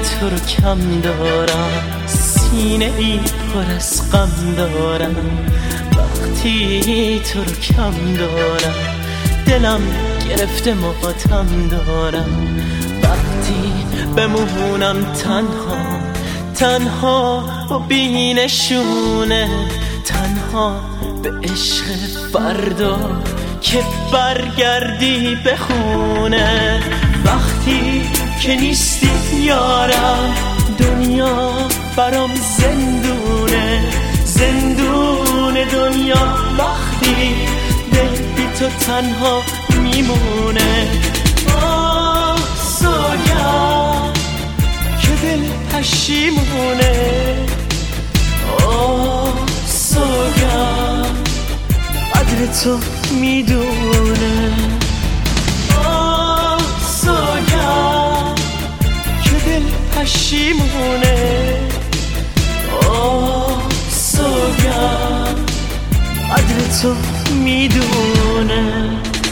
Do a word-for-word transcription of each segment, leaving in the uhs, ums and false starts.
تو رو کم دارم، سینه ای پر از غم دارم. وقتی تو رو کم دارم دلم گرفته ماتم دارم. وقتی بمونم تنها تنها و بی نشونه، تنها به عشق فردا که برگردی به خونه. وقتی که نیستی یارم دنیا برام زندونه، زندون دنیا. وقتی دل بی تو تنها میمونه، آه سوگم که دل پشیمونه. آه سوگم قدر تو میدونه. آه سوگم که دل پشیمونه. آه سوگم قدر تو میدونه.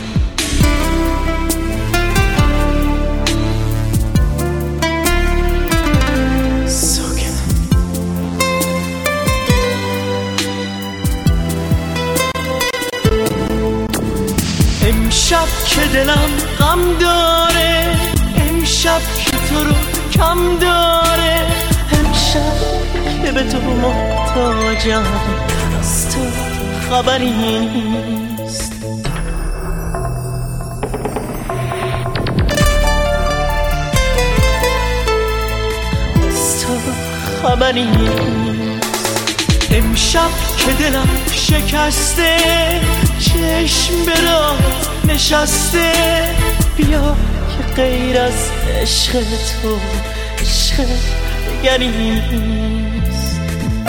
امشب که دلم غم داره، امشب که تو رو کم داره، امشب که به تو محتاجم از تو خبری نیست. از تو خبری نیست. امشب که دلم شکسته، چشم به راه نشسته، بیا که غیر از عشق تو عشق دگری نیست.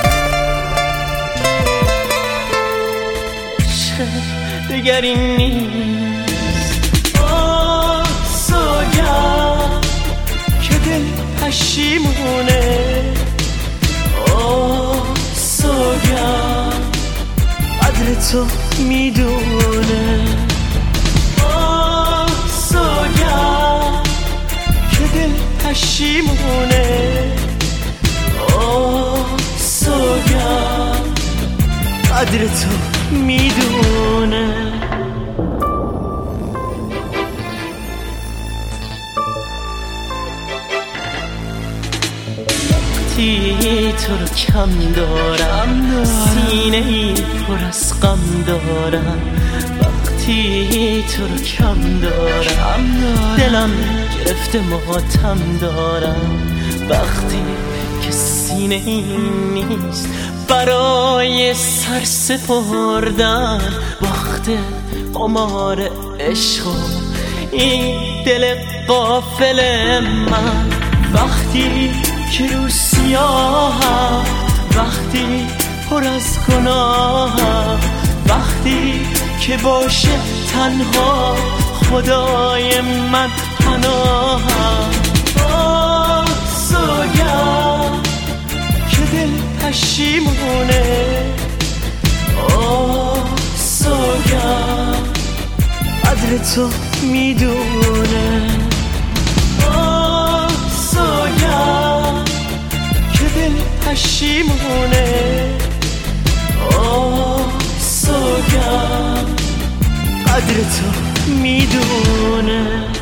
عشق دگری نیست. آه سوگم که دل پشیمونه. آه سوگم قدر تو میدونه. آه سوگم که دل پشیمونه. آه سوگم قدر تو میدونه. وقتی تو رو کم دارم سینه ای پر از غم دارم. وقتی تو رو کم دارم دلم گرفته ماتم دارم. وقتی که سینه ای نیست برای سر سپردن، وقت قمار عشق و این دل غافل من. وقتی که رو سیاهم، وقتی پر از گناهم، وقتی که باشه تنها خدای من پناهم. آه سوگم که دل پشیمونه. آه سوگم قدر تو میدونه. آه سوگم که دل پشیمونه. آه سوگم قدر تو میدونه.